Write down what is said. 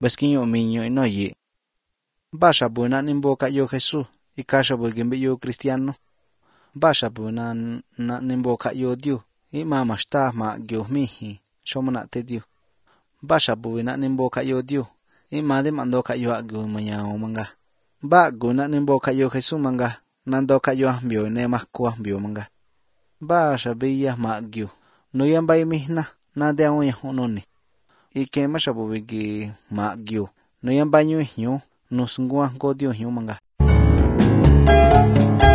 baskinyo miño inoyi. Basha buna nimbo kayo Jesús, y kasha bugimbiyo cristiano. Basha buna na nimbo kayo Dios, y mama shta ma gyo mihi, shomana te Dios. Basha buna nimbo kayo Dios, y made mando kayo agyo mayaw manga. Ba guna nimbo kayo Jesús manga, nando kayo ambio ne makko ambio manga. Basha biya ma agyo, no yambay mihna, nade ang yahononi. Ike mashabubigi ma agyo, no yambay nyo ihyo, no sungwa go Dios manga.